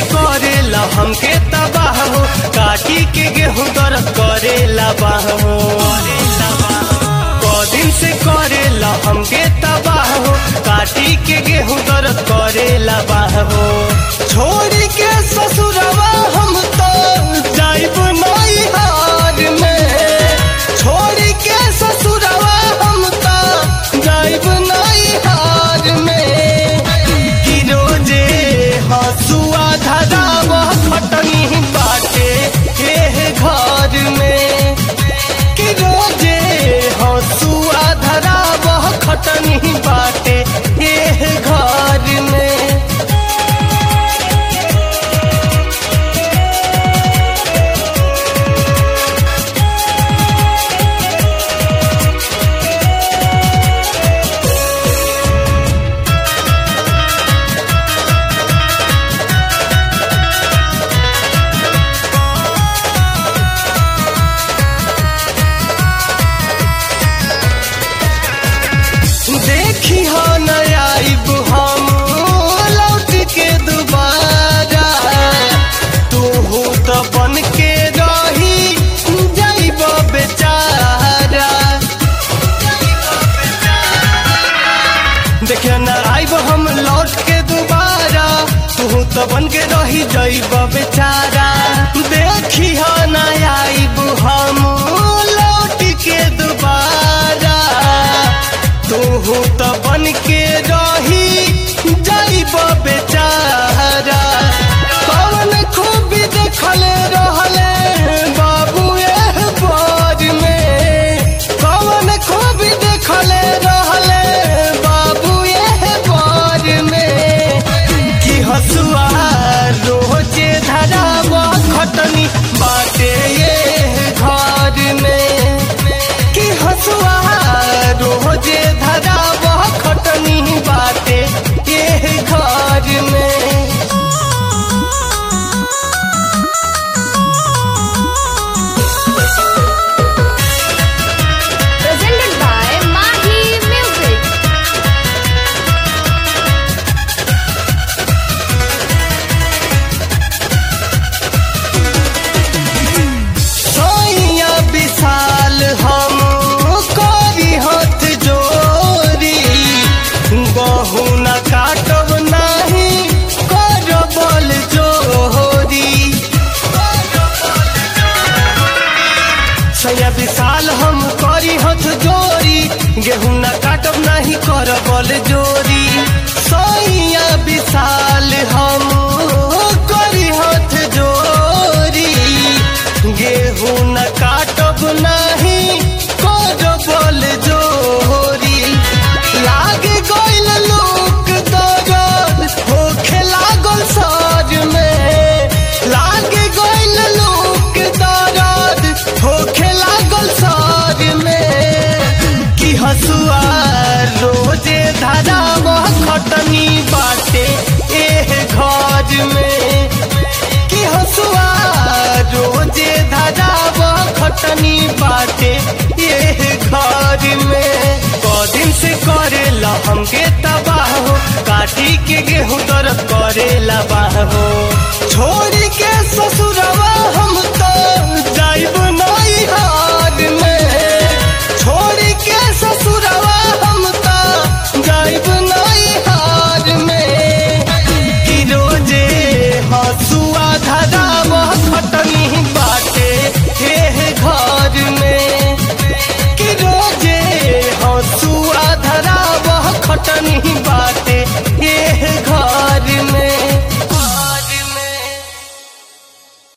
करेला हमके तबाह हो, काटी के गेहूं दर्द करेला बाह हो। दिन से करेला हमके तबाह हो, काटी के गेहूं दर्द करेला बाह हो। छोड़ के ससुरवा हम तो जाइब नहीं हार में, छोड़ के ससुरवा हम तो जाइब नहीं हार में। कि रोजे हसुआ धरावा खटनी बाटे हे घर में, कि रोजे हसुआ धरावा खटनी बाटे हे घर में। देखी हो नयाइब हम लौट के दोबारा, तू तो बन के रही जाइब बेचारा। देखियो न आइब हम लौट के दोबारा, तू तो बन के रही जाइब बेचारा। देखी हो नयाइब हम लौट के दोबारा, तू तो बन के रही जाइब बेचारा। कौन खूबी देखले रहले बाबू एह बार में, कौन खूबी देखले रहले बाबू एह बार में। कि हसुआ रोजे धरावा खटनी बाटे ये घर में, कि हसुआ रोजे धरावा खटनी बाटे ये घर में। Presented by Mahi Music. सोइया विशाल हम करी हाथ जोरी, गहू न काटब नहीं करबल जोरी। सोइया विशाल हम करी हाथ जोरी, गेहूं न काटब नहीं करबल जोरी। सोइया विशाल हम करी हाथ जोरी, गेहूं न काटब नहीं करबल जोरी। लाग गइल लोक दरद होखे लागल सर में, लाग गइल लोक दरद होखे लागल सर में। कि हसुआ रोजे धरावा खटनी बाटे एह घर में, कि हसुआ रोजे धरावा खटनी बाटे ये घर में। दिन से करेला हमके तब